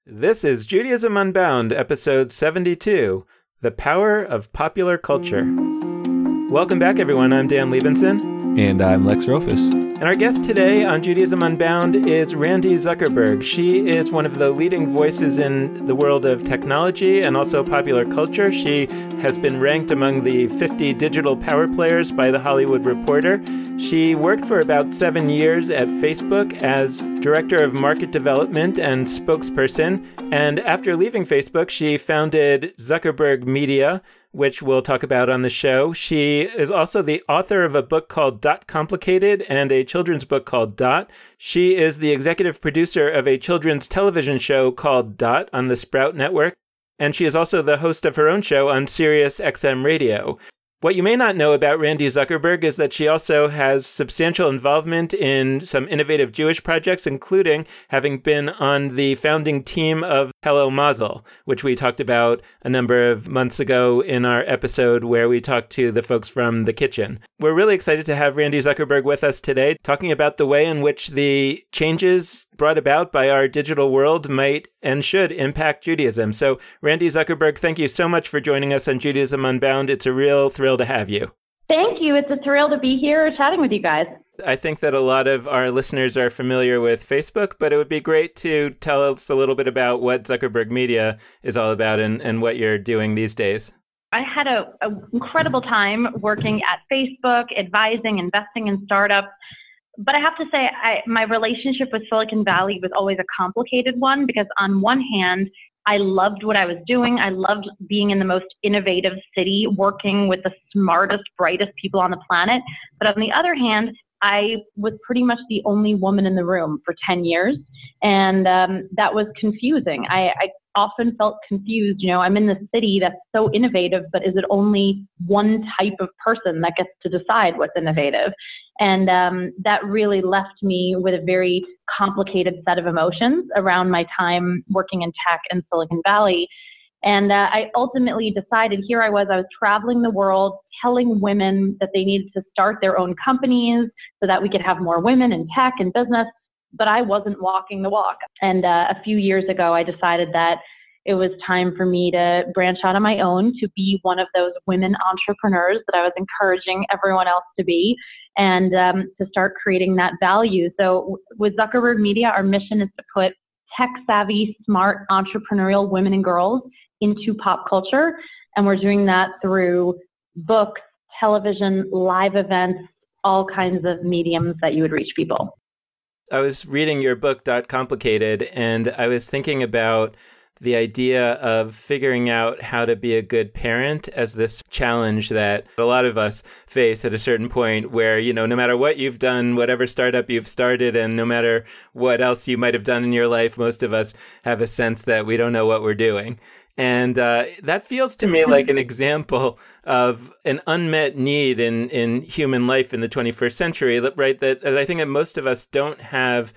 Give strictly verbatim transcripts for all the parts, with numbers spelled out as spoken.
This is Judaism Unbound, episode seventy-two, The Power of Popular Culture. Welcome back, everyone. I'm Dan Liebenson. And I'm Lex Rofus. And our guest today on Judaism Unbound is Randi Zuckerberg. She is one of the leading voices in the world of technology and also popular culture. She has been ranked among the fifty digital power players by The Hollywood Reporter. She worked for about seven years at Facebook as director of market development and spokesperson. And after leaving Facebook, she founded Zuckerberg Media, which we'll talk about on the show. She is also the author of a book called Dot Complicated and a children's book called Dot. She is the executive producer of a children's television show called Dot on the Sprout Network. And she is also the host of her own show on Sirius X M Radio. What you may not know about Randi Zuckerberg is that she also has substantial involvement in some innovative Jewish projects, including having been on the founding team of Hello Mazel, which we talked about a number of months ago in our episode where we talked to the folks from The Kitchen. We're really excited to have Randi Zuckerberg with us today, talking about the way in which the changes brought about by our digital world might and should impact Judaism. So, Randi Zuckerberg, thank you so much for joining us on Judaism Unbound. It's a real thrill to have you. Thank you. It's a thrill to be here chatting with you guys. I think that a lot of our listeners are familiar with Facebook, but it would be great to tell us a little bit about what Zuckerberg Media is all about and, and what you're doing these days. I had an incredible time working at Facebook, advising, investing in startups. But I have to say, I, my relationship with Silicon Valley was always a complicated one because on one hand, I loved what I was doing. I loved being in the most innovative city, working with the smartest, brightest people on the planet. But on the other hand, I was pretty much the only woman in the room for ten years. And um, that was confusing. I, I often felt confused. You know, I'm in this city that's so innovative, but is it only one type of person that gets to decide what's innovative? And um, that really left me with a very complicated set of emotions around my time working in tech in Silicon Valley. And uh, I ultimately decided, here I was, I was traveling the world, telling women that they needed to start their own companies so that we could have more women in tech and business, but I wasn't walking the walk. And uh, a few years ago, I decided that it was time for me to branch out on my own, to be one of those women entrepreneurs that I was encouraging everyone else to be, and um, to start creating that value. So with Zuckerberg Media, our mission is to put tech-savvy, smart, entrepreneurial women and girls into pop culture. And we're doing that through books, television, live events, all kinds of mediums that you would reach people. I was reading your book, Dot Complicated, and I was thinking about the idea of figuring out how to be a good parent as this challenge that a lot of us face at a certain point where, you know, no matter what you've done, whatever startup you've started, and no matter what else you might have done in your life, most of us have a sense that we don't know what we're doing. And uh, that feels to me like an example of an unmet need in, in human life in the twenty-first century, right? That, that I think that most of us don't have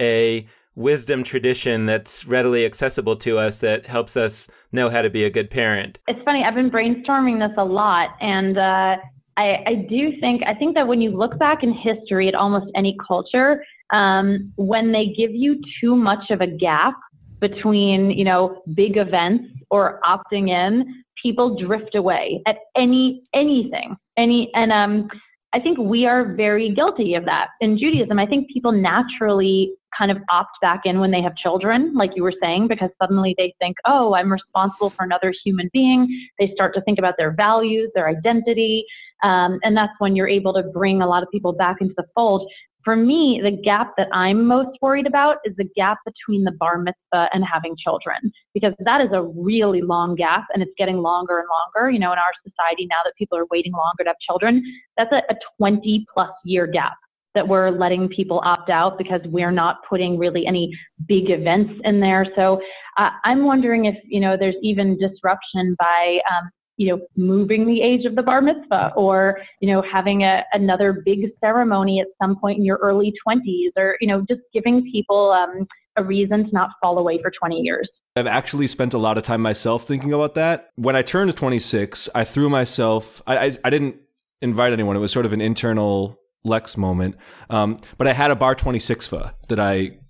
a wisdom tradition that's readily accessible to us that helps us know how to be a good parent. It's funny, I've been brainstorming this a lot, and uh, I, I do think, I think that when you look back in history at almost any culture, um, when they give you too much of a gap between, you know, big events or opting in, people drift away at any, anything, any, and um, I think we are very guilty of that in Judaism. I think people naturally kind of opt back in when they have children, like you were saying, because suddenly they think, oh, I'm responsible for another human being. They start to think about their values, their identity. Um, and that's when you're able to bring a lot of people back into the fold. For me, the gap that I'm most worried about is the gap between the bar mitzvah and having children, because that is a really long gap and it's getting longer and longer. You know, in our society now that people are waiting longer to have children, that's a, a twenty plus year gap that we're letting people opt out because we're not putting really any big events in there. So uh, I'm wondering if, you know, there's even disruption by, um, you know, moving the age of the bar mitzvah, or, you know, having a, another big ceremony at some point in your early twenties, or, you know, just giving people um, a reason to not fall away for twenty years. I've actually spent a lot of time myself thinking about that. When I turned twenty-six, I threw myself, I, I, I didn't invite anyone. It was sort of an internal Lex moment. Um, but I had a bar twenty-six-fa that I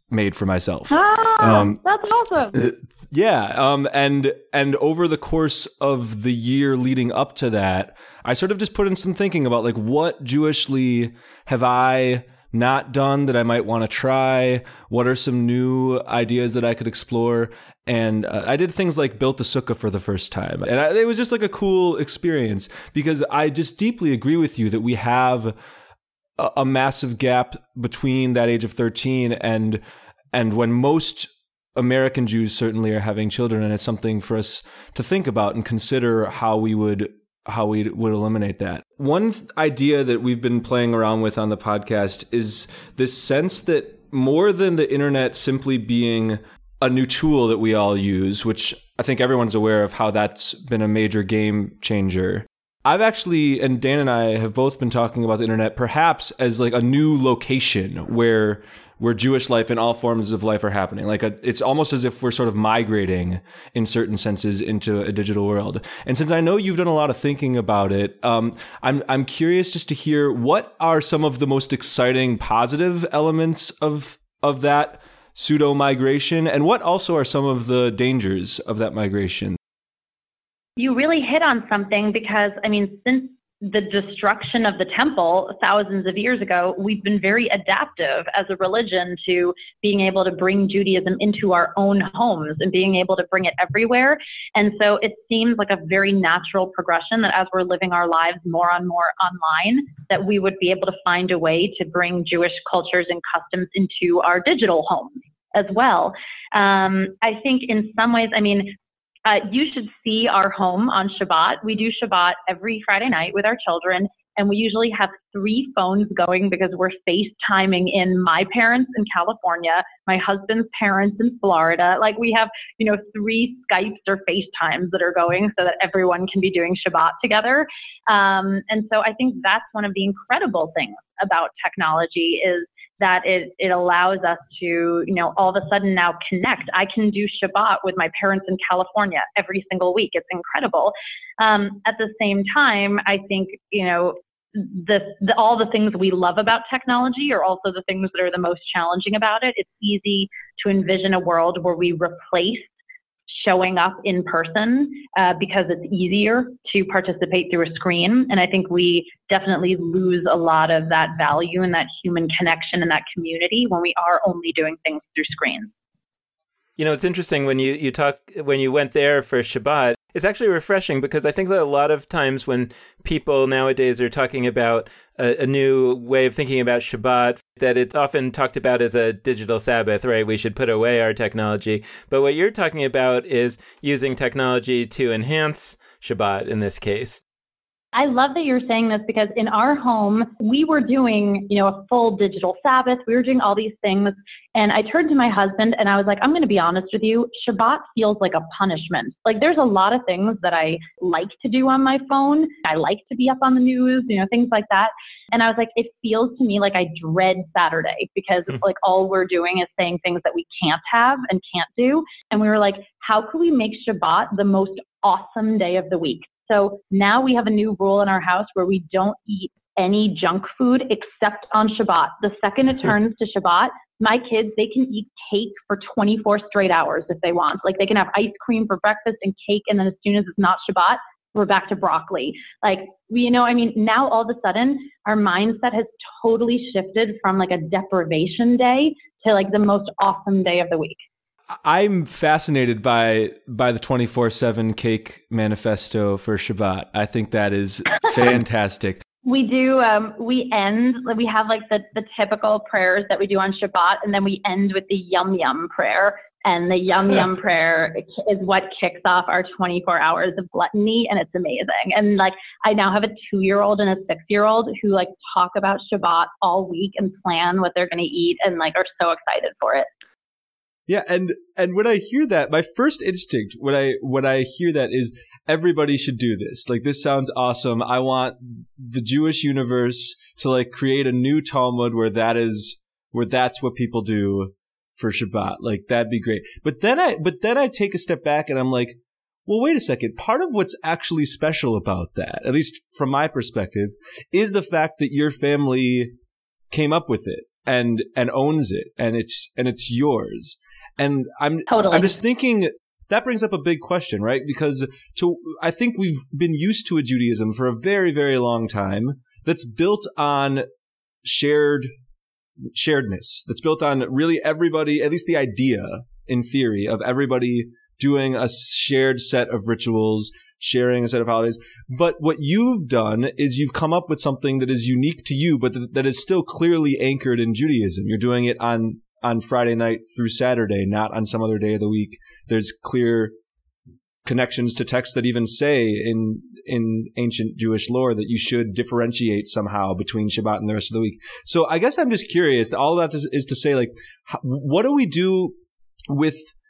made for myself. Oh, um, that's awesome. Yeah. Um, and, and over the course of the year leading up to that, I sort of just put in some thinking about like, what Jewishly have I not done that I might want to try? What are some new ideas that I could explore? And uh, I did things like built a sukkah for the first time. And I, it was just like a cool experience because I just deeply agree with you that we have a, a massive gap between that age of thirteen and, and when most American Jews certainly are having children. And it's something for us to think about and consider how we would how we would eliminate that. One th- idea that we've been playing around with on the podcast is this sense that more than the internet simply being a new tool that we all use, which I think everyone's aware of how that's been a major game changer. I've actually, and Dan and I have both been talking about the internet perhaps as like a new location where where Jewish life and all forms of life are happening. Like a, it's almost as if we're sort of migrating in certain senses into a digital world. And since I know you've done a lot of thinking about it, um, I'm I'm curious just to hear what are some of the most exciting positive elements of of that pseudo migration, and what also are some of the dangers of that migration? You really hit on something because, I mean, since the destruction of the temple thousands of years ago, we've been very adaptive as a religion to being able to bring Judaism into our own homes and being able to bring it everywhere. And so it seems like a very natural progression that as we're living our lives more and more online, that we would be able to find a way to bring Jewish cultures and customs into our digital homes as well. Um, I think in some ways, I mean, Uh, you should see our home on Shabbat. We do Shabbat every Friday night with our children, and we usually have three phones going because we're FaceTiming in my parents in California, my husband's parents in Florida. Like we have, you know, three Skypes or FaceTimes that are going so that everyone can be doing Shabbat together. Um, and so I think that's one of the incredible things about technology is that it, it allows us to, you know, all of a sudden now connect. I can do Shabbat with my parents in California every single week. It's incredible. Um, at the same time, I think, you know, the, the, all the things we love about technology are also the things that are the most challenging about it. It's easy to envision a world where we replace showing up in person uh, because it's easier to participate through a screen. And I think we definitely lose a lot of that value and that human connection and that community when we are only doing things through screens. You know, it's interesting when you, you talk, when you went there for Shabbat, it's actually refreshing because I think that a lot of times when people nowadays are talking about a, a new way of thinking about Shabbat, that it's often talked about as a digital Sabbath, right? We should put away our technology. But what you're talking about is using technology to enhance Shabbat in this case. I love that you're saying this because in our home, we were doing, you know, a full digital Sabbath. We were doing all these things. And I turned to my husband and I was like, I'm going to be honest with you. Shabbat feels like a punishment. Like there's a lot of things that I like to do on my phone. I like to be up on the news, you know, things like that. And I was like, it feels to me like I dread Saturday because mm. like all we're doing is saying things that we can't have and can't do. And we were like, how can we make Shabbat the most awesome day of the week? So now we have a new rule in our house where we don't eat any junk food except on Shabbat. The second it turns to Shabbat, my kids, they can eat cake for twenty-four straight hours if they want. Like they can have ice cream for breakfast and cake. And then as soon as it's not Shabbat, we're back to broccoli. Like, we, you know, I mean, now all of a sudden our mindset has totally shifted from like a deprivation day to like the most awesome day of the week. I'm fascinated by by the twenty-four seven cake manifesto for Shabbat. I think that is fantastic. We do, um, we end, we have like the, the typical prayers that we do on Shabbat, and then we end with the yum yum prayer. And the yum yum prayer is what kicks off our twenty-four hours of gluttony, and it's amazing. And like, I now have a two-year-old and a six-year-old who like talk about Shabbat all week and plan what they're going to eat and like are so excited for it. Yeah, and and when I hear that, my first instinct when I when I hear that is everybody should do this. Like, this sounds awesome. I want the Jewish universe to like create a new Talmud where that is where that's what people do for Shabbat. Like, that'd be great. But then I but then I take a step back and I'm like, well, wait a second. Part of what's actually special about that, at least from my perspective, is the fact that your family came up with it. and and owns it, and it's and it's yours. And I'm Totally. I'm just thinking that brings up a big question, right? Because to I think we've been used to a Judaism for a very, very long time that's built on shared sharedness, that's built on really everybody, at least the idea in theory of everybody doing a shared set of rituals, sharing a set of holidays. But what you've done is you've come up with something that is unique to you, but th- that is still clearly anchored in Judaism. You're doing it on, on Friday night through Saturday, not on some other day of the week. There's clear connections to texts that even say in in ancient Jewish lore that you should differentiate somehow between Shabbat and the rest of the week. So I guess I'm just curious. All that is, is to say, like, how, what do we do with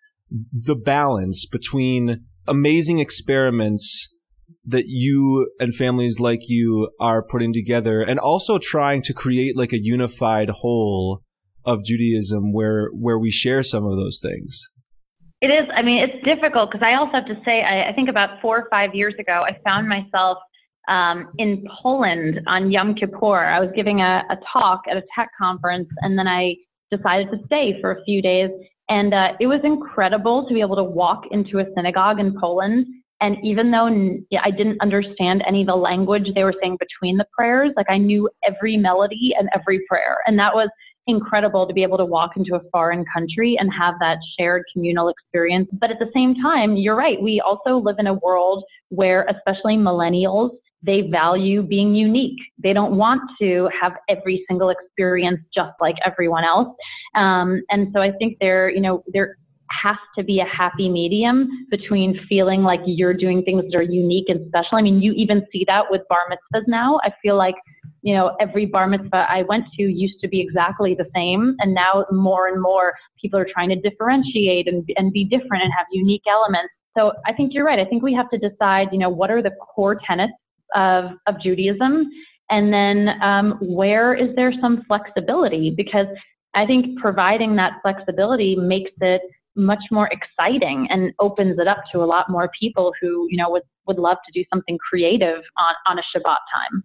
the balance between amazing experiments that you and families like you are putting together and also trying to create like a unified whole of Judaism where where we share some of those things? It is. I mean, it's difficult because I also have to say, I, I think about four or five years ago, I found myself um, in Poland on Yom Kippur. I was giving a, a talk at a tech conference, and then I decided to stay for a few days. And uh, it was incredible to be able to walk into a synagogue in Poland. And even though I didn't understand any of the language they were saying between the prayers, like I knew every melody and every prayer. And that was incredible to be able to walk into a foreign country and have that shared communal experience. But at the same time, you're right. We also live in a world where, especially millennials, they value being unique. They don't want to have every single experience just like everyone else. Um, and so I think there, you know, there has to be a happy medium between feeling like you're doing things that are unique and special. I mean, you even see that with bar mitzvahs now. I feel like, you know, every bar mitzvah I went to used to be exactly the same. And now more and more people are trying to differentiate and, and be different and have unique elements. So I think you're right. I think we have to decide, you know, what are the core tenets of, of Judaism? And then um, where is there some flexibility? Because I think providing that flexibility makes it much more exciting and opens it up to a lot more people who, you know, would, would love to do something creative on, on a Shabbat time.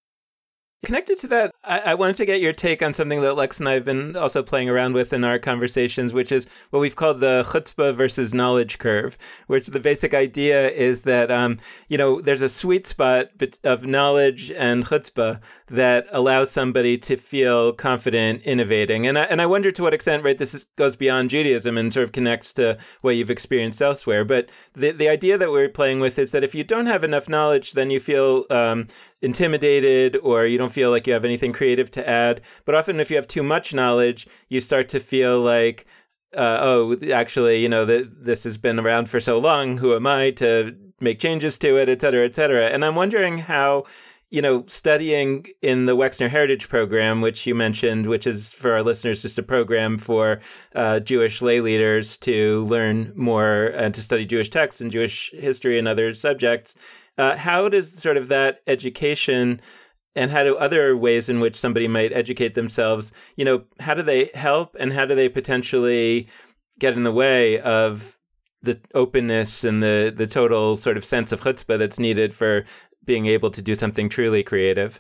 Connected to that, I, I wanted to get your take on something that Lex and I have been also playing around with in our conversations, which is what we've called the chutzpah versus knowledge curve, which the basic idea is that, um, you know, there's a sweet spot of knowledge and chutzpah that allows somebody to feel confident innovating. And I, and I wonder to what extent, right, this is, goes beyond Judaism and sort of connects to what you've experienced elsewhere. But the, the idea that we're playing with is that if you don't have enough knowledge, then you feel um, intimidated or you don't feel like you have anything creative to add. But often if you have too much knowledge, you start to feel like, uh, oh, actually, you know, th- this has been around for so long. Who am I to make changes to it, et cetera, et cetera. And I'm wondering how, you know, studying in the Wexner Heritage Program, which you mentioned, which is for our listeners just a program for uh, Jewish lay leaders to learn more and to study Jewish texts and Jewish history and other subjects. Uh, how does sort of that education and how do other ways in which somebody might educate themselves, you know, how do they help and how do they potentially get in the way of the openness and the, the total sort of sense of chutzpah that's needed for being able to do something truly creative?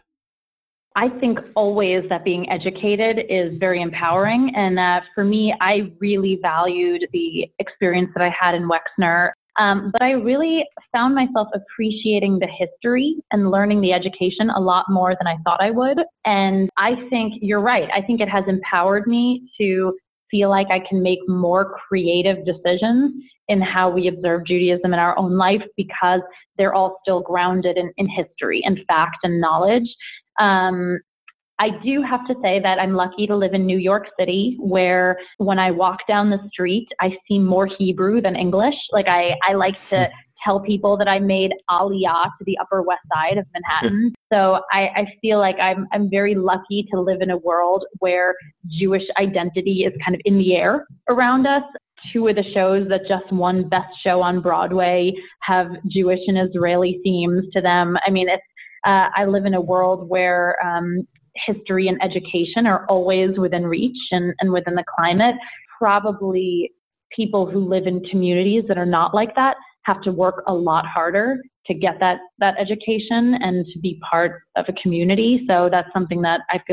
I think always that being educated is very empowering. And uh, for me, I really valued the experience that I had in Wexner. Um, but I really found myself appreciating the history and learning the education a lot more than I thought I would. And I think you're right. I think it has empowered me to feel like I can make more creative decisions in how we observe Judaism in our own life because they're all still grounded in, in history and fact and knowledge. Um, I do have to say that I'm lucky to live in New York City, where when I walk down the street, I see more Hebrew than English. Like I, I like to tell people that I made Aliyah to the Upper West Side of Manhattan. So I, I feel like I'm, I'm very lucky to live in a world where Jewish identity is kind of in the air around us. Two of the shows that just won Best Show on Broadway have Jewish and Israeli themes to them. I mean, it's, uh, I live in a world where um, history and education are always within reach and, and within the climate. Probably people who live in communities that are not like that have to work a lot harder to get that, that education and to be part of a community. So that's something that I feel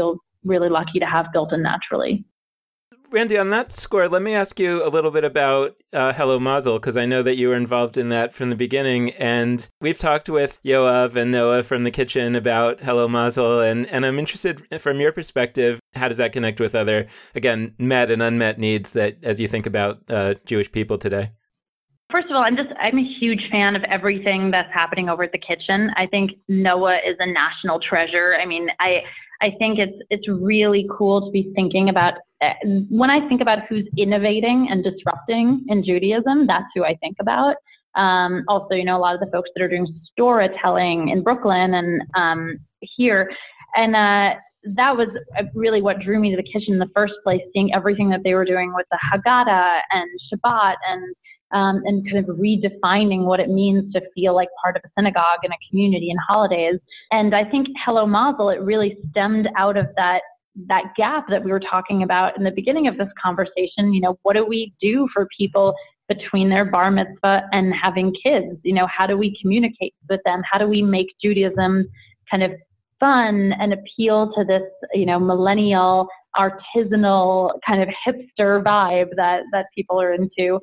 really lucky to have built in naturally. Randy, on that score, let me ask you a little bit about uh, Hello Mazel, because I know that you were involved in that from the beginning. And we've talked with Yoav and Noah from the kitchen about Hello Mazel. And, and I'm interested, from your perspective, how does that connect with other, again, met and unmet needs that as you think about uh, Jewish people today? First of all, I'm just, I'm a huge fan of everything that's happening over at the kitchen. I think Noah is a national treasure. I mean, I, I think it's, it's really cool to be thinking about, when I think about who's innovating and disrupting in Judaism, that's who I think about. Um, also, you know, a lot of the folks that are doing storytelling in Brooklyn and um, here. And uh, that was really what drew me to the kitchen in the first place, seeing everything that they were doing with the Haggadah and Shabbat and Um, and kind of redefining what it means to feel like part of a synagogue and a community and holidays. And I think Hello Mazel, it really stemmed out of that that gap that we were talking about in the beginning of this conversation. You know, what do we do for people between their bar mitzvah and having kids? You know, how do we communicate with them? How do we make Judaism kind of fun and appeal to this, you know, millennial, artisanal kind of hipster vibe that, that people are into.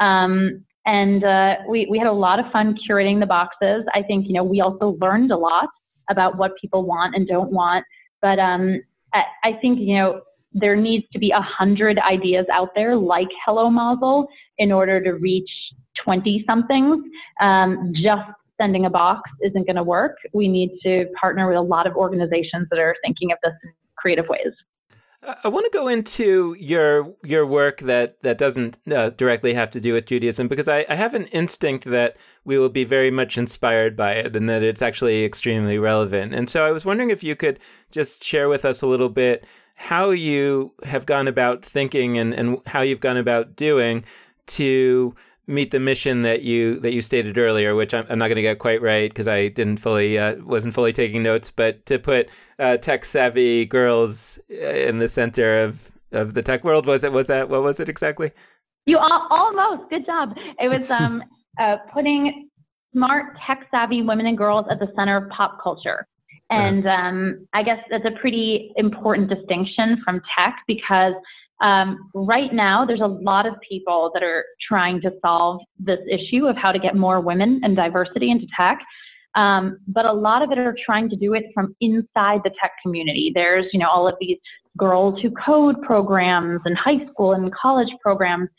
Um, and uh, we, we had a lot of fun curating the boxes. I think, you know, we also learned a lot about what people want and don't want. But um, I, I think, you know, there needs to be a hundred ideas out there like Hello Mazel in order to reach twenty somethings. Um, just sending a box isn't going to work. We need to partner with a lot of organizations that are thinking of this in creative ways. I want to go into your your work that, that doesn't uh, directly have to do with Judaism, because I, I have an instinct that we will be very much inspired by it and that it's actually extremely relevant. And so I was wondering if you could just share with us a little bit how you have gone about thinking and, and how you've gone about doing to meet the mission that you that you stated earlier, which I'm, I'm not going to get quite right because I didn't fully uh, wasn't fully taking notes, but to put uh, tech savvy girls in the center of, of the tech world. Was it was that what was it exactly? You all, almost good job. It was um, uh, putting smart tech savvy women and girls at the center of pop culture. And um, I guess that's a pretty important distinction from tech because Um, right now, there's a lot of people that are trying to solve this issue of how to get more women and diversity into tech. Um, but a lot of it are trying to do it from inside the tech community. There's, you know, all of these girls who code programs and high school and college programs.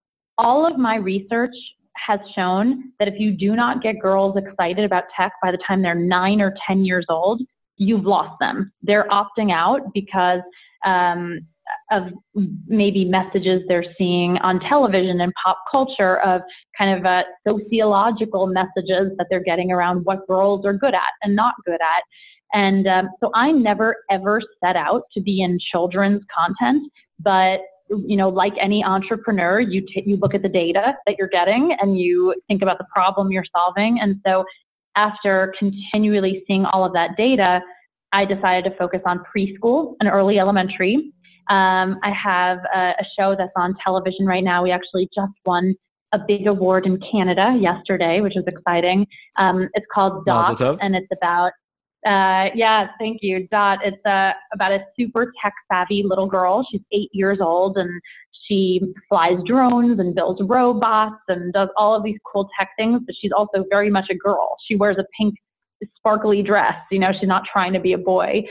All of my research has shown that if you do not get girls excited about tech by the time they're nine or ten years old, you've lost them. They're opting out because, um, of maybe messages they're seeing on television and pop culture of kind of uh, sociological messages that they're getting around what girls are good at and not good at. And um, so I never, ever set out to be in children's content, but you know, like any entrepreneur, you t- you look at the data that you're getting and you think about the problem you're solving. And so after continually seeing all of that data, I decided to focus on preschool and early elementary. Um, I have a, a show that's on television right now. We actually just won a big award in Canada yesterday, which is exciting. Um, it's called Dot, and it's about, uh, yeah, thank you, Dot. It's uh, about a super tech-savvy little girl. She's eight years old, and she flies drones and builds robots and does all of these cool tech things, but she's also very much a girl. She wears a pink, sparkly dress. You know, she's not trying to be a boy.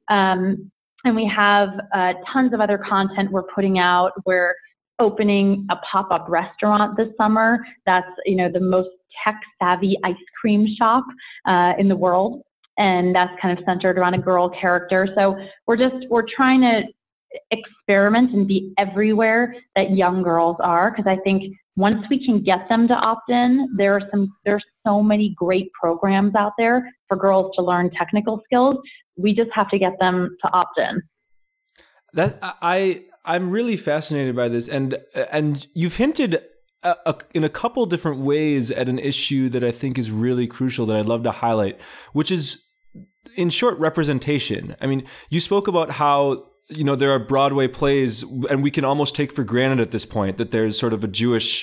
Um, And we have uh, tons of other content we're putting out. We're opening a pop-up restaurant this summer. That's, you know, the most tech-savvy ice cream shop uh, in the world. And that's kind of centered around a girl character. So we're just, we're trying to experiment and be everywhere that young girls are. Because I think once we can get them to opt in, there are some, there's so many great programs out there for girls to learn technical skills. We just have to get them to opt in. That I I'm really fascinated by this, and and you've hinted a, a, in a couple different ways at an issue that I think is really crucial that I'd love to highlight, which is, in short, representation. I mean, you spoke about how, you know, there are Broadway plays, and we can almost take for granted at this point that there's sort of a Jewish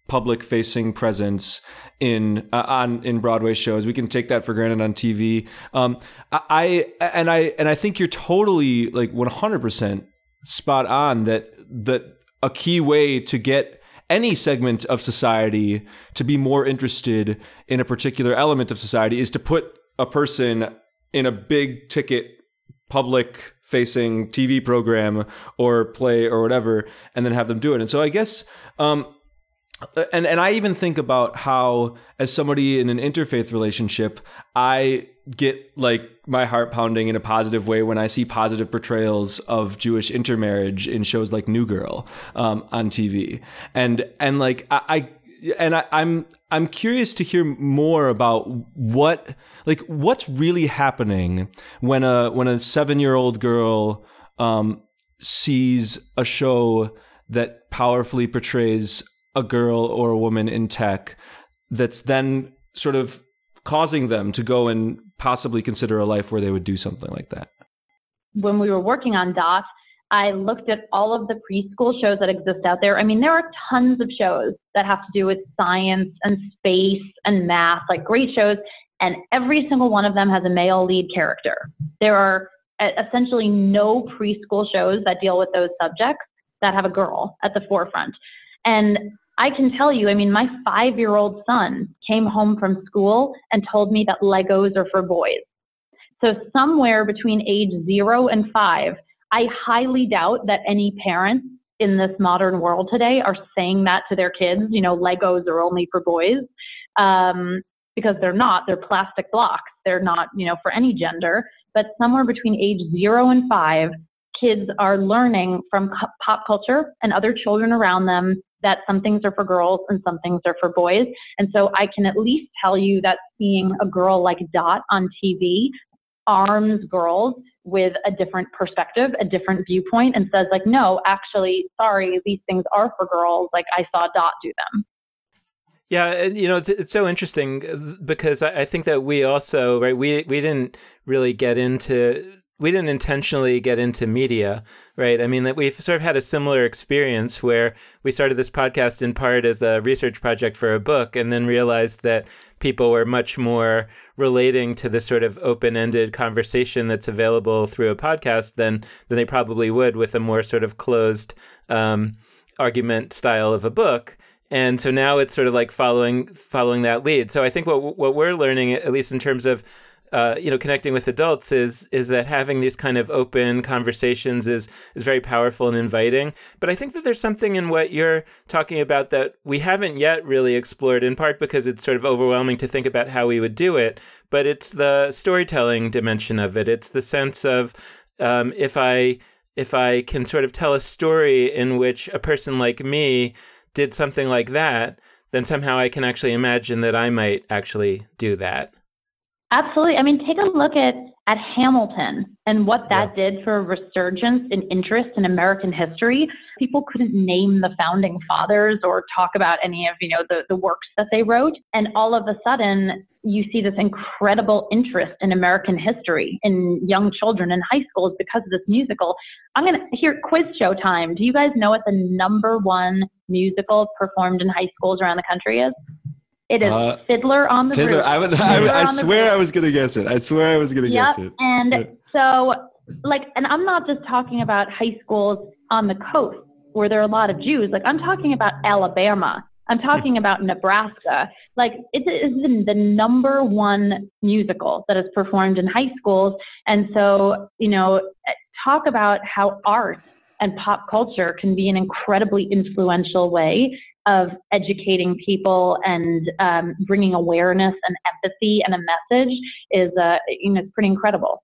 public facing presence in uh, on in Broadway shows. We can take that for granted on T V. Um, I, I and I and I think you're totally like one hundred percent spot on that that a key way to get any segment of society to be more interested in a particular element of society is to put a person in a big ticket public facing T V program or play or whatever, and then have them do it. And so I guess, um, and, and I even think about how, as somebody in an interfaith relationship, I get like my heart pounding in a positive way when I see positive portrayals of Jewish intermarriage in shows like New Girl, um, on T V. And, and like, I, I and I, I'm, I'm curious to hear more about what, like, what's really happening when a, when a seven-year-old girl, um, sees a show that powerfully portrays a girl or a woman in tech that's then sort of causing them to go and possibly consider a life where they would do something like that. When we were working on Dot, I looked at all of the preschool shows that exist out there. I mean, there are tons of shows that have to do with science and space and math, like great shows, and every single one of them has a male lead character. There are essentially no preschool shows that deal with those subjects that have a girl at the forefront. And I can tell you, I mean, my five-year-old son came home from school and told me that Legos are for boys. So somewhere between age zero and five, I highly doubt that any parents in this modern world today are saying that to their kids, you know, Legos are only for boys, um, because they're not. They're plastic blocks. They're not, you know, for any gender. But somewhere between age zero and five, kids are learning from pop culture and other children around them that some things are for girls and some things are for boys. And so I can at least tell you that seeing a girl like Dot on T V arms girls with a different perspective, a different viewpoint, and says like, no, actually, sorry, these things are for girls. Like I saw Dot do them. Yeah, you know, it's it's so interesting because I, I think that we also, right, we we didn't really get into, we didn't intentionally get into media, right? I mean, that we've sort of had a similar experience where we started this podcast in part as a research project for a book and then realized that people were much more relating to this sort of open-ended conversation that's available through a podcast than than they probably would with a more sort of closed um, argument style of a book. And so now it's sort of like following following that lead. So I think what what we're learning, at least in terms of uh, you know connecting with adults, is is that having these kind of open conversations is is very powerful and inviting. But I think that there's something in what you're talking about that we haven't yet really explored, in part because it's sort of overwhelming to think about how we would do it. But it's the storytelling dimension of it. It's the sense of um, if I if I can sort of tell a story in which a person like me did something like that, then somehow I can actually imagine that I might actually do that. Absolutely. I mean, take a look at, at Hamilton and what that yeah. did for a resurgence in interest in American history. People couldn't name the founding fathers or talk about any of, you know, the, the works that they wrote. And all of a sudden, you see this incredible interest in American history in young children in high schools because of this musical. I'm going to hear quiz show time. Do you guys know what the number one musical performed in high schools around the country is? It is uh, Fiddler on the Fiddler. Roof. I, would, I, would, I swear I was going to guess it. I swear I was going to yep. guess it. And but. so, like, and I'm not just talking about high schools on the coast where there are a lot of Jews. Like, I'm talking about Alabama. I'm talking about Nebraska. Like, it is the number one musical that is performed in high schools. And so, you know, talk about how art and pop culture can be an incredibly influential way of educating people and um, bringing awareness and empathy and a message is, uh, you know, it's pretty incredible.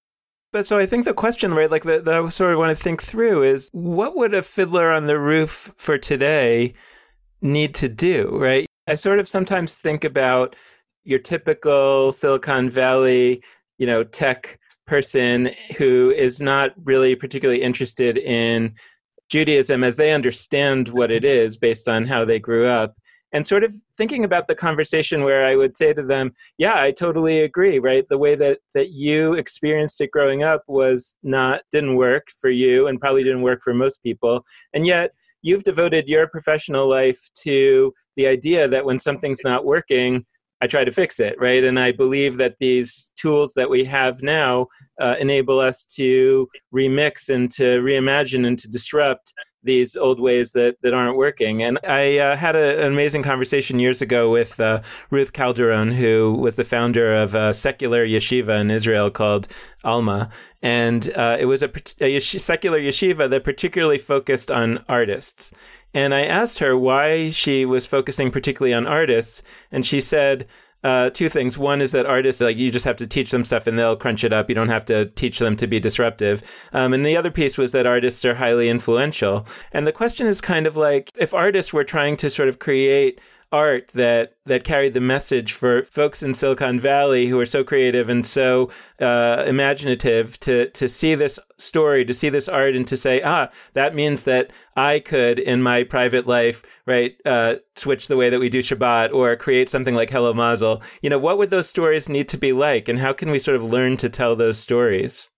But so I think the question, right, like that I sort of want to think through is, what would a Fiddler on the Roof for today need to do, right? I sort of sometimes think about your typical Silicon Valley, you know, tech person who is not really particularly interested in Judaism as they understand what it is based on how they grew up, and sort of thinking about the conversation where I would say to them, yeah, I totally agree, right? The way that, that you experienced it growing up was not, didn't work for you and probably didn't work for most people. And yet you've devoted your professional life to the idea that when something's not working, I try to fix it, right? And I believe that these tools that we have now uh, enable us to remix and to reimagine and to disrupt these old ways that, that aren't working. And I uh, had a, an amazing conversation years ago with uh, Ruth Calderon, who was the founder of a secular yeshiva in Israel called Alma. And uh, it was a, a yesh- secular yeshiva that particularly focused on artists. And I asked her why she was focusing particularly on artists. And she said uh, two things. One is that artists, like, you just have to teach them stuff and they'll crunch it up. You don't have to teach them to be disruptive. Um, and the other piece was that artists are highly influential. And the question is kind of like, if artists were trying to sort of create art that that carried the message for folks in Silicon Valley who are so creative and so uh, imaginative to to see this story, to see this art, and to say, ah, that means that I could, in my private life, right, uh, switch the way that we do Shabbat or create something like Hello Mazel. You know, what would those stories need to be like, and how can we sort of learn to tell those stories?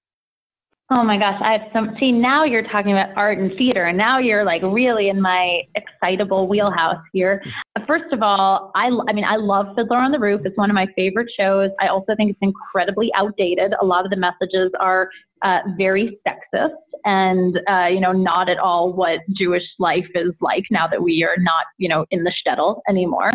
Oh my gosh, I have some, see, now you're talking about art and theater, and now you're like really in my excitable wheelhouse here. First of all, I, I mean, I love Fiddler on the Roof. It's one of my favorite shows. I also think it's incredibly outdated. A lot of the messages are uh, very sexist and, uh, you know, not at all what Jewish life is like now that we are not, you know, in the shtetl anymore.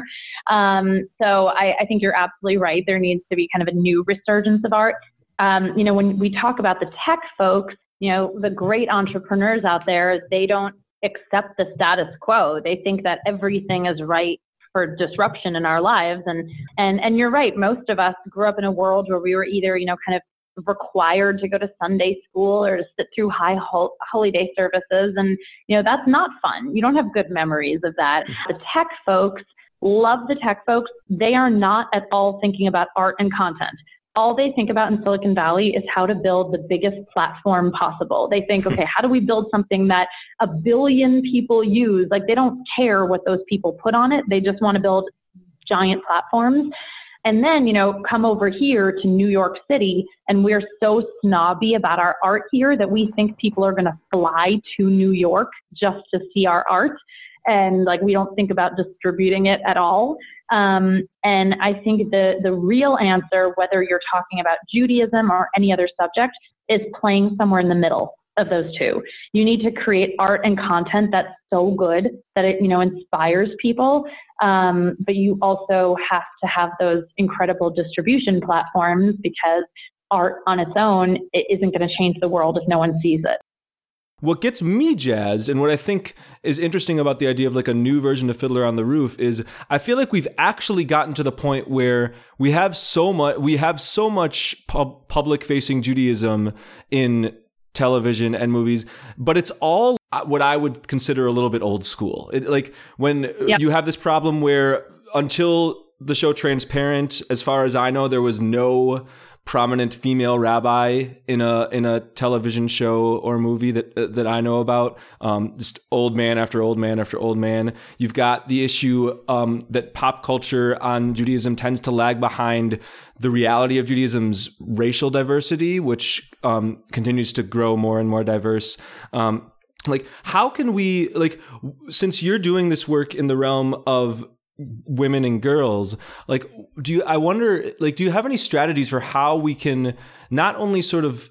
Um, so I, I think you're absolutely right. There needs to be kind of a new resurgence of art. Um, you know, when we talk about the tech folks, you know, the great entrepreneurs out there, they don't accept the status quo. They think that everything is right for disruption in our lives. And, and, and you're right. Most of us grew up in a world where we were either, you know, kind of required to go to Sunday school or to sit through high hol- holy day services. And, you know, that's not fun. You don't have good memories of that. The tech folks love the tech folks. They are not at all thinking about art and content. All they think about in Silicon Valley is how to build the biggest platform possible. They think, okay, how do we build something that a billion people use? Like, they don't care what those people put on it. They just want to build giant platforms. And then, you know, come over here to New York City, and we're so snobby about our art here that we think people are going to fly to New York just to see our art. And like, we don't think about distributing it at all. Um, and I think the, the real answer, whether you're talking about Judaism or any other subject, is playing somewhere in the middle of those two. You need to create art and content that's so good that it, you know, inspires people. Um, but you also have to have those incredible distribution platforms, because art on its own, it isn't going to change the world if no one sees it. What gets me jazzed, and what I think is interesting about the idea of like a new version of Fiddler on the Roof, is I feel like we've actually gotten to the point where we have so much, we have so much pub- public-facing Judaism in television and movies, but it's all what I would consider a little bit old school. It, like when yep. you have this problem where until the show Transparent, as far as I know, there was no prominent female rabbi in a in a television show or movie that uh, that I know about. Um, just old man after old man after old man. You've got the issue um, that pop culture on Judaism tends to lag behind the reality of Judaism's racial diversity, which um, continues to grow more and more diverse. Um, like, how can we, like, since you're doing this work in the realm of women and girls, like, do you, I wonder, like, do you have any strategies for how we can not only sort of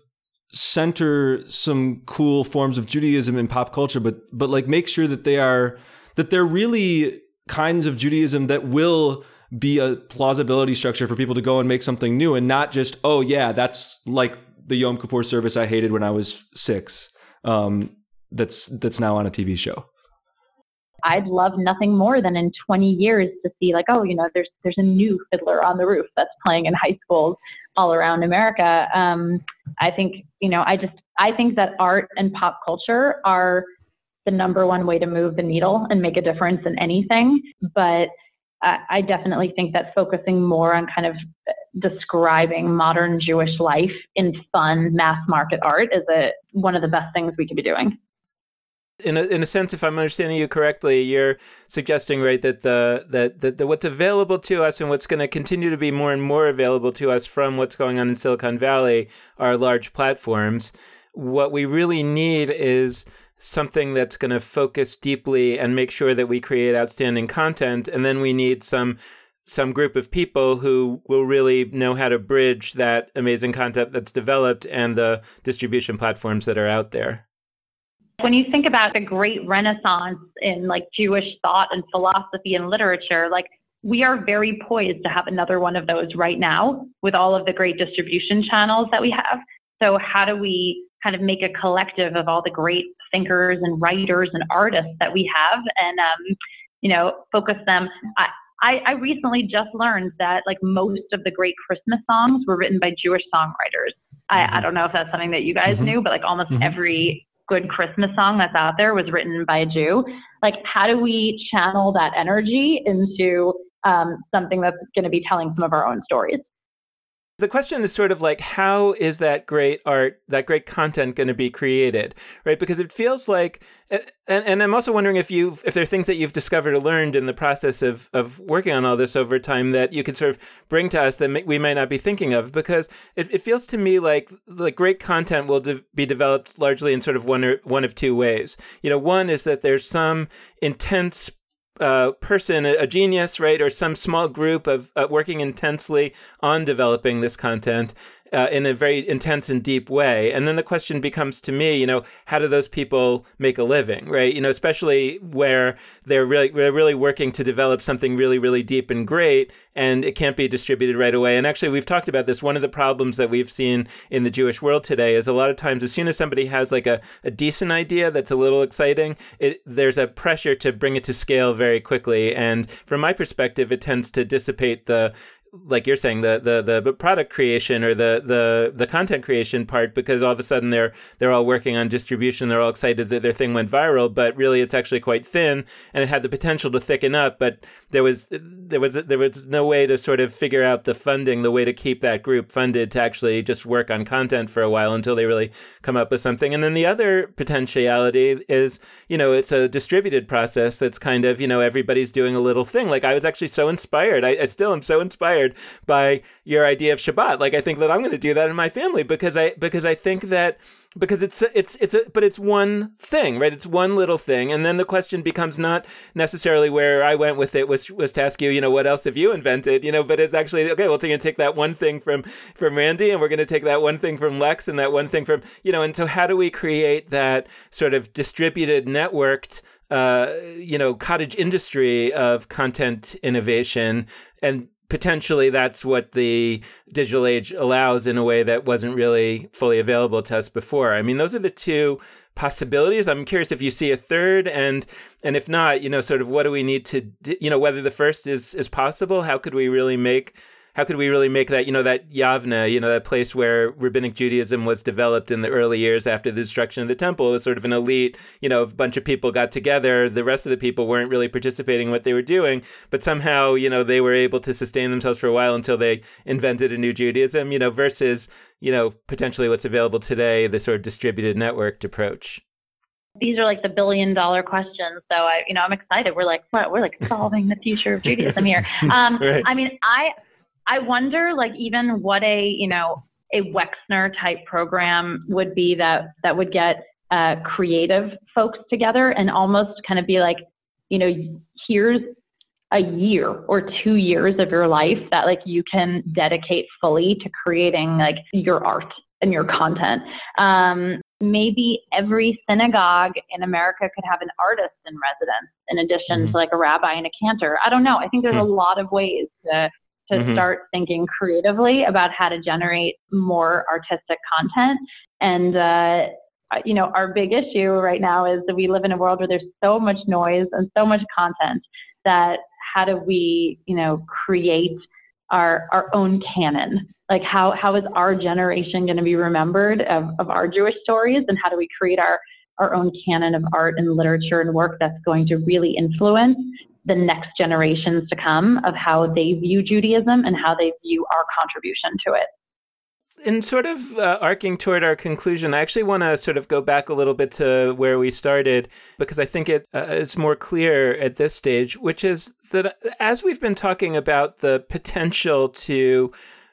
center some cool forms of Judaism in pop culture, but, but like make sure that they are, that they're really kinds of Judaism that will be a plausibility structure for people to go and make something new, and not just, oh yeah, that's like the Yom Kippur service I hated when I was six. Um, that's, that's now on a T V show. I'd love nothing more than in twenty years to see like, oh, you know, there's there's a new Fiddler on the Roof that's playing in high schools all around America. Um, I think, you know, I just, I think that art and pop culture are the number one way to move the needle and make a difference in anything. But I, I definitely think that focusing more on kind of describing modern Jewish life in fun mass market art is a, one of the best things we could be doing. In a, in a sense, if I'm understanding you correctly, you're suggesting, right, that the that, that, that what's available to us and what's going to continue to be more and more available to us from what's going on in Silicon Valley are large platforms. What we really need is something that's going to focus deeply and make sure that we create outstanding content. And then we need some some group of people who will really know how to bridge that amazing content that's developed and the distribution platforms that are out there. When you think about the great renaissance in like Jewish thought and philosophy and literature, like we are very poised to have another one of those right now with all of the great distribution channels that we have. So how do we kind of make a collective of all the great thinkers and writers and artists that we have and, um, you know, focus them? I, I, I recently just learned that like most of the great Christmas songs were written by Jewish songwriters. I, I don't know if that's something that you guys mm-hmm. knew, but like almost mm-hmm. every good Christmas song that's out there was written by a Jew. Like, how do we channel that energy into um, something that's going to be telling some of our own stories? The question is sort of like, how is that great art, that great content going to be created, right? Because it feels like, and, and I'm also wondering if you, if there are things that you've discovered or learned in the process of, of working on all this over time that you could sort of bring to us that we might not be thinking of, because it, it feels to me like like great content will de- be developed largely in sort of one or one of two ways. You know, one is that there's some intense Uh, person, a genius, right, or some small group of uh, working intensely on developing this content uh, in a very intense and deep way. And then the question becomes to me, you know, how do those people make a living, right? You know, especially where they're really, they're really working to develop something really, really deep and great, and it can't be distributed right away. And actually, we've talked about this. One of the problems that we've seen in the Jewish world today is a lot of times, as soon as somebody has like a, a decent idea that's a little exciting, it, there's a pressure to bring it to scale very quickly. And from my perspective, it tends to dissipate the, like you're saying, the the the product creation or the the the content creation part, because all of a sudden they're they're all working on distribution, they're all excited that their thing went viral, but really it's actually quite thin and it had the potential to thicken up, but there was there was there was no way to sort of figure out the funding, the way to keep that group funded to actually just work on content for a while until they really come up with something. And then the other potentiality is, you know, it's a distributed process that's kind of, you know, everybody's doing a little thing. Like I was actually so inspired, I, I still am so inspired by your idea of Shabbat. Like I think that I'm going to do that in my family because I because I think that because it's it's it's a but it's one thing, right? It's one little thing, and then the question becomes not necessarily where I went with it was was to ask you, you know, what else have you invented, you know? But it's actually okay. Well, we're going to take that one thing from from Randy, and we're going to take that one thing from Lex, and that one thing from, you know. And so, how do we create that sort of distributed, networked, uh, you know, cottage industry of content innovation? And potentially that's what the digital age allows in a way that wasn't really fully available to us before. I mean, those are the two possibilities. I'm curious if you see a third, and and if not, you know, sort of what do we need to do, you know, whether the first is is possible. How could we really make How could we really make that, you know, that Yavna, you know, that place where Rabbinic Judaism was developed in the early years after the destruction of the temple? It was sort of an elite, you know, a bunch of people got together. The rest of the people weren't really participating in what they were doing, but somehow, you know, they were able to sustain themselves for a while until they invented a new Judaism, you know, versus, you know, potentially what's available today, the sort of distributed networked approach. These are like the billion dollar questions. So I, you know, I'm excited. We're like, what? We're like solving the future of Judaism here. Um, right. I mean, I, I wonder, like, even what a, you know, a Wexner type program would be that that would get uh, creative folks together and almost kind of be like, you know, here's a year or two years of your life that like you can dedicate fully to creating like your art and your content. Um, maybe every synagogue in America could have an artist in residence in addition mm-hmm. to like a rabbi and a cantor. I don't know. I think there's mm-hmm. a lot of ways to to mm-hmm. start thinking creatively about how to generate more artistic content. And, uh, you know, our big issue right now is that we live in a world where there's so much noise and so much content that how do we, you know, create our our own canon? Like how how is our generation going to be remembered of, of our Jewish stories? And how do we create our, our own canon of art and literature and work that's going to really influence the next generations to come of how they view Judaism and how they view our contribution to it? In sort of uh, arcing toward our conclusion, I actually want to sort of go back a little bit to where we started, because I think it uh, it's more clear at this stage, which is that as we've been talking about the potential to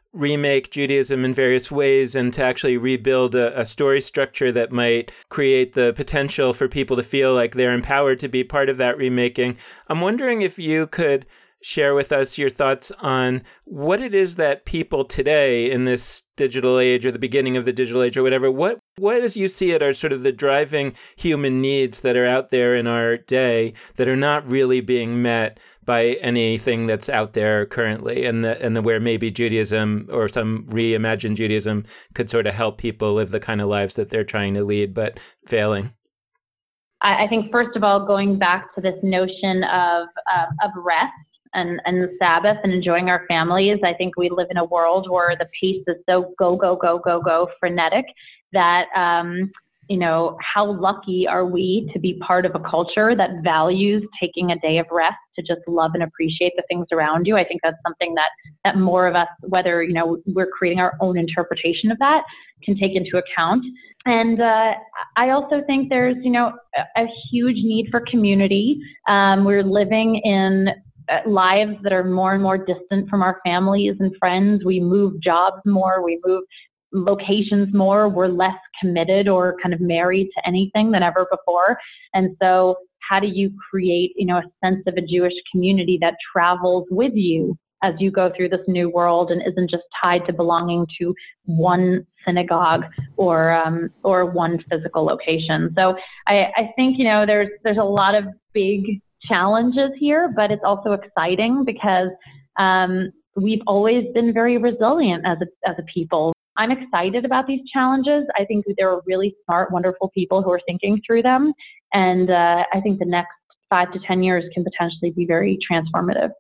remake Judaism in various ways and to actually rebuild a, a story structure that might create the potential for people to feel like they're empowered to be part of that remaking. I'm wondering if you could share with us your thoughts on what it is that people today in this digital age or the beginning of the digital age or whatever, what, what as you see it are sort of the driving human needs that are out there in our day that are not really being met by anything that's out there currently, and the, and the, where maybe Judaism or some reimagined Judaism could sort of help people live the kind of lives that they're trying to lead, but failing? I, I think, first of all, going back to this notion of, uh, of rest, and, and the Sabbath and enjoying our families. I think we live in a world where the pace is so go, go, go, go, go frenetic that, um, you know, how lucky are we to be part of a culture that values taking a day of rest to just love and appreciate the things around you. I think that's something that, that more of us, whether, you know, we're creating our own interpretation of that, can take into account. And uh, I also think there's, you know, a, a huge need for community. Um, we're living in lives that are more and more distant from our families and friends. We move jobs more, we move locations more, we're less committed or kind of married to anything than ever before. And so how do you create, you know, a sense of a Jewish community that travels with you as you go through this new world and isn't just tied to belonging to one synagogue or um, or one physical location? So I, I think, you know, there's there's a lot of big challenges here, but it's also exciting because um, we've always been very resilient as a, as a people. I'm excited about these challenges. I think there are really smart, wonderful people who are thinking through them. And uh, I think the next five to ten years can potentially be very transformative.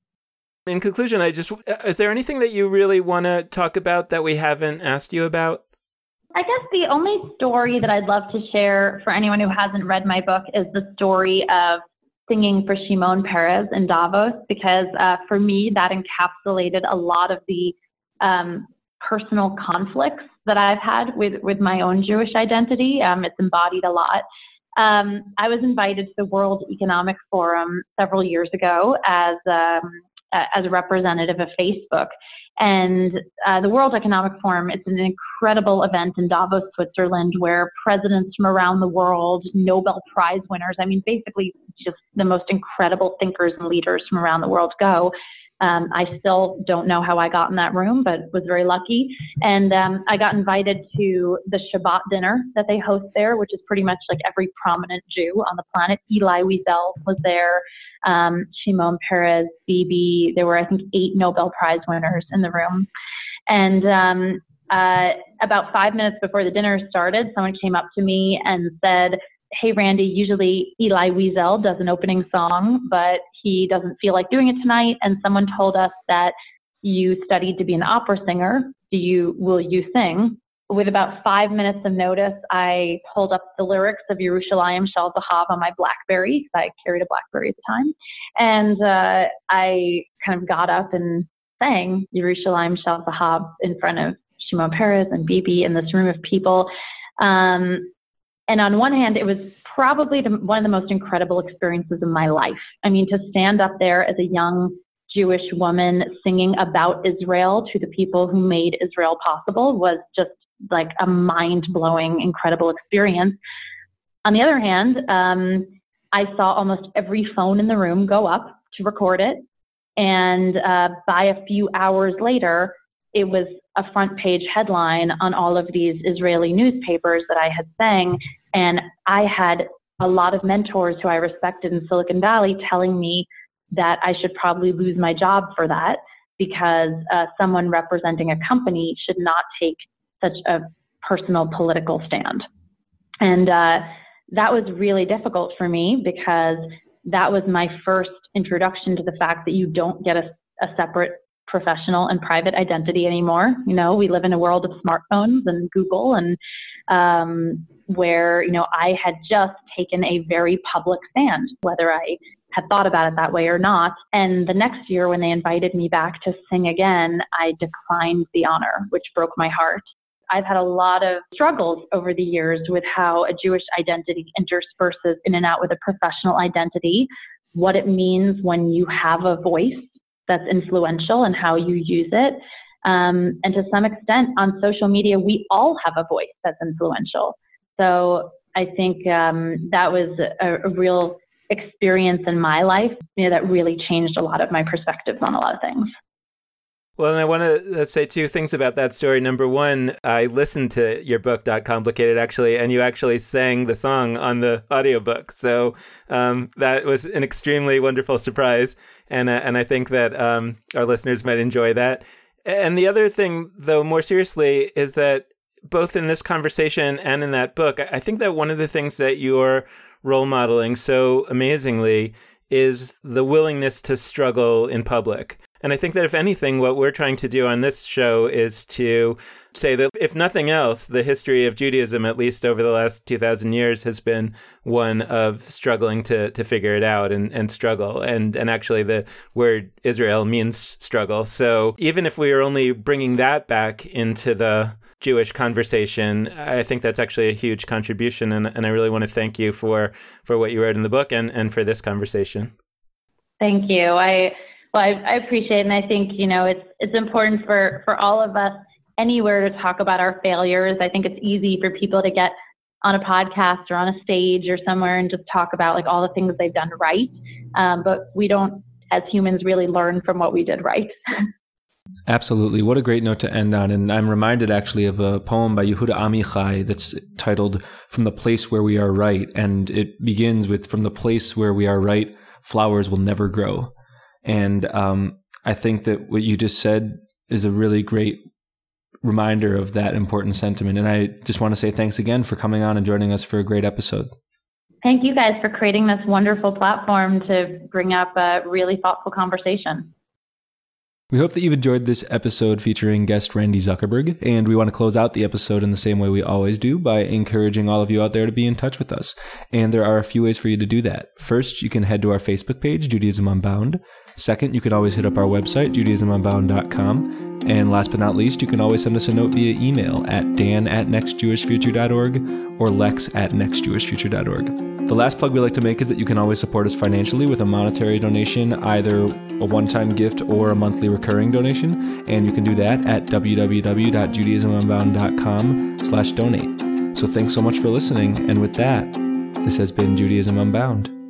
In conclusion, I just, is there anything that you really want to talk about that we haven't asked you about? I guess the only story that I'd love to share for anyone who hasn't read my book is the story of singing for Shimon Peres in Davos, because uh, for me, that encapsulated a lot of the um, personal conflicts that I've had with, with my own Jewish identity. Um, it's embodied a lot. Um, I was invited to the World Economic Forum several years ago as, um, as a representative of Facebook. And uh, the World Economic Forum, it's an incredible event in Davos, Switzerland, where presidents from around the world, Nobel Prize winners, I mean, basically just the most incredible thinkers and leaders from around the world go. Um, I still don't know how I got in that room, but was very lucky. And um, I got invited to the Shabbat dinner that they host there, which is pretty much like every prominent Jew on the planet. Elie Wiesel was there, um, Shimon Peres, Bibi. There were, I think, eight Nobel Prize winners in the room. And um, uh, about five minutes before the dinner started, someone came up to me and said, "Hey, Randy, usually Elie Wiesel does an opening song, but he doesn't feel like doing it tonight. And someone told us that you studied to be an opera singer. Do you, will you sing?" With about five minutes of notice, I pulled up the lyrics of Yerushalayim Shel Zahav on my BlackBerry, because I carried a BlackBerry at the time. And uh, I kind of got up and sang Yerushalayim Shel Zahav in front of Shimon Peres and Bibi in this room of people. Um, And on one hand, it was probably the, one of the most incredible experiences of my life. I mean, to stand up there as a young Jewish woman singing about Israel to the people who made Israel possible was just like a mind-blowing, incredible experience. On the other hand, um, I saw almost every phone in the room go up to record it. And uh, by a few hours later, it was a front page headline on all of these Israeli newspapers that I had sang. And I had a lot of mentors who I respected in Silicon Valley telling me that I should probably lose my job for that, because uh, someone representing a company should not take such a personal political stand. And uh, that was really difficult for me, because that was my first introduction to the fact that you don't get a, a separate professional and private identity anymore. You know, we live in a world of smartphones and Google, and um, where, you know, I had just taken a very public stand, whether I had thought about it that way or not. And the next year, when they invited me back to sing again, I declined the honor, which broke my heart. I've had a lot of struggles over the years with how a Jewish identity intersperses in and out with a professional identity, what it means when you have a voice that's influential and how you use it. Um, and to some extent on social media, we all have a voice that's influential. So I think um, that was a, a real experience in my life, you know, that really changed a lot of my perspectives on a lot of things. Well, and I want to say two things about that story. Number one, I listened to your book, Dot Complicated, actually, and you actually sang the song on the audiobook. So um, that was an extremely wonderful surprise. And, uh, and I think that um, our listeners might enjoy that. And the other thing, though, more seriously, is that both in this conversation and in that book, I think that one of the things that you're role modeling so amazingly is the willingness to struggle in public. And I think that if anything, what we're trying to do on this show is to say that if nothing else, the history of Judaism, at least over the last two thousand years, has been one of struggling to to figure it out and, and struggle. And and actually the word Israel means struggle. So even if we are only bringing that back into the Jewish conversation, I think that's actually a huge contribution. And, and I really want to thank you for, for what you wrote in the book and, and for this conversation. Thank you. I Well, I, I appreciate it. And I think, you know, it's it's important for, for all of us anywhere to talk about our failures. I think it's easy for people to get on a podcast or on a stage or somewhere and just talk about like all the things they've done right. Um, but we don't, as humans, really learn from what we did right. Absolutely. What a great note to end on. And I'm reminded actually of a poem by Yehuda Amichai that's titled From the Place Where We Are Right. And it begins with, from the place where we are right, flowers will never grow. And um, I think that what you just said is a really great reminder of that important sentiment. And I just want to say thanks again for coming on and joining us for a great episode. Thank you guys for creating this wonderful platform to bring up a really thoughtful conversation. We hope that you've enjoyed this episode featuring guest Randy Zuckerberg, and we want to close out the episode in the same way we always do by encouraging all of you out there to be in touch with us. And there are a few ways for you to do that. First, you can head to our Facebook page, Judaism Unbound. Second, you can always hit up our website, judaism unbound dot com. And last but not least, you can always send us a note via email at dan at next jewish future dot org or lex at next jewish future dot org. The last plug we like to make is that you can always support us financially with a monetary donation, either a one-time gift or a monthly recurring donation, and you can do that at w w w dot judaism unbound dot com slash donate. So thanks so much for listening, and with that, this has been Judaism Unbound.